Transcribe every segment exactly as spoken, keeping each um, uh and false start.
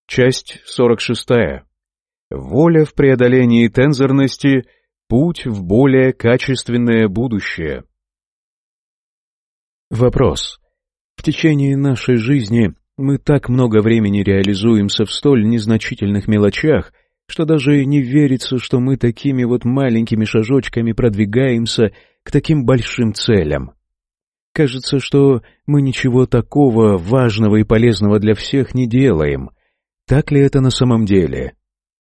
Часть сорок шестая. Воля в преодолении тензорности — путь в более качественное будущее. Вопрос. В течение нашей жизни мы так много времени реализуемся в столь незначительных мелочах, что даже не верится, что мы такими вот маленькими шажочками продвигаемся к таким большим целям. Кажется, что мы ничего такого важного и полезного для всех не делаем. Так ли это на самом деле?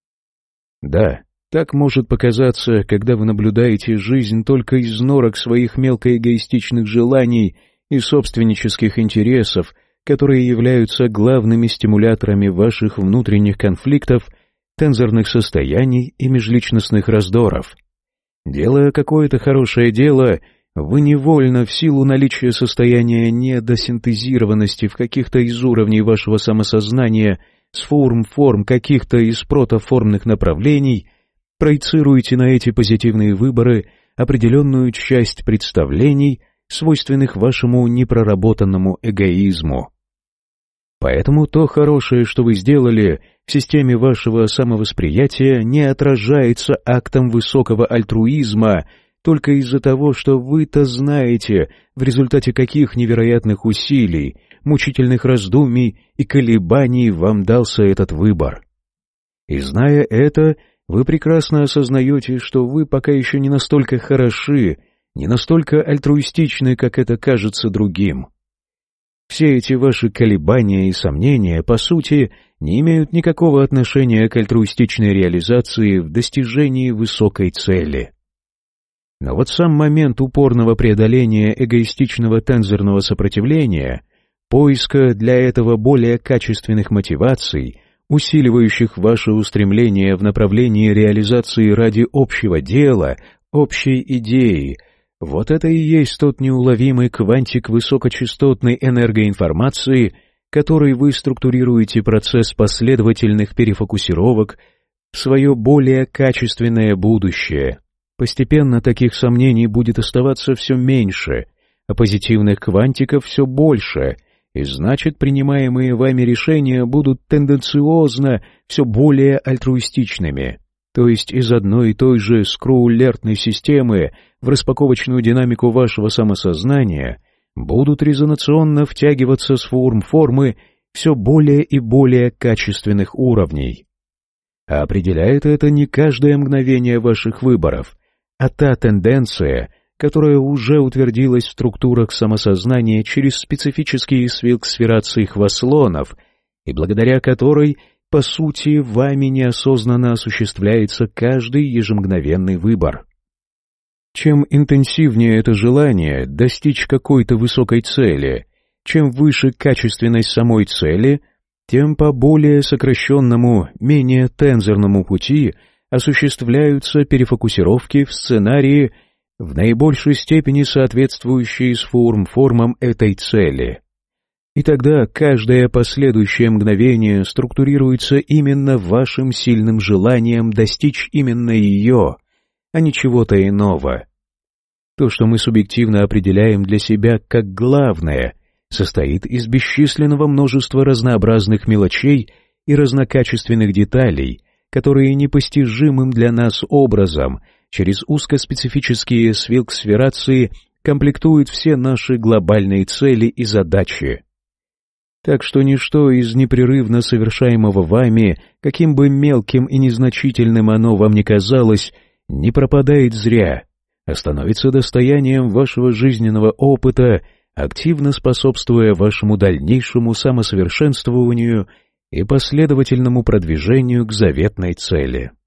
Да, так может показаться, когда вы наблюдаете жизнь только из норок своих мелкоэгоистичных желаний и собственнических интересов, которые являются главными стимуляторами ваших внутренних конфликтов, тензорных состояний и межличностных раздоров. Делая какое-то хорошее дело, вы невольно в силу наличия состояния недосинтезированности в каких-то из уровней вашего самосознания с форм-форм каких-то из протоформных направлений проецируете на эти позитивные выборы определенную часть представлений, свойственных вашему непроработанному эгоизму. Поэтому то хорошее, что вы сделали в системе вашего самовосприятия, не отражается актом высокого альтруизма только из-за того, что вы-то знаете, в результате каких невероятных усилий, мучительных раздумий и колебаний вам дался этот выбор. И зная это, вы прекрасно осознаете, что вы пока еще не настолько хороши, не настолько альтруистичны, как это кажется другим. Все эти ваши колебания и сомнения, по сути, не имеют никакого отношения к альтруистичной реализации в достижении высокой цели. Но вот сам момент упорного преодоления эгоистичного тензорного сопротивления, поиска для этого более качественных мотиваций, усиливающих ваше устремление в направлении реализации ради общего дела, общей идеи, вот это и есть тот неуловимый квантик высокочастотной энергоинформации, который вы структурируете процесс последовательных перефокусировок в свое более качественное будущее. Постепенно таких сомнений будет оставаться все меньше, а позитивных квантиков все больше, и значит, принимаемые вами решения будут тенденциозно все более альтруистичными, то есть из одной и той же скроулертной системы в распаковочную динамику вашего самосознания будут резонационно втягиваться с форм-формы все более и более качественных уровней. А определяет это не каждое мгновение ваших выборов, а та тенденция, которая уже утвердилась в структурах самосознания через специфические свилксферации хвослонов, и благодаря которой, по сути, вами неосознанно осуществляется каждый ежемгновенный выбор. Чем интенсивнее это желание достичь какой-то высокой цели, чем выше качественность самой цели, тем по более сокращенному, менее тензорному пути осуществляются перефокусировки в сценарии, в наибольшей степени соответствующие с форм-формам этой цели. И тогда каждое последующее мгновение структурируется именно вашим сильным желанием достичь именно ее, а не чего-то иного. То, что мы субъективно определяем для себя как главное, состоит из бесчисленного множества разнообразных мелочей и разнокачественных деталей, которые непостижимым для нас образом через узкоспецифические свилксферации комплектуют все наши глобальные цели и задачи. Так что ничто из непрерывно совершаемого вами, каким бы мелким и незначительным оно вам ни казалось, не пропадает зря, а становится достоянием вашего жизненного опыта, активно способствуя вашему дальнейшему самосовершенствованию и последовательному продвижению к заветной цели.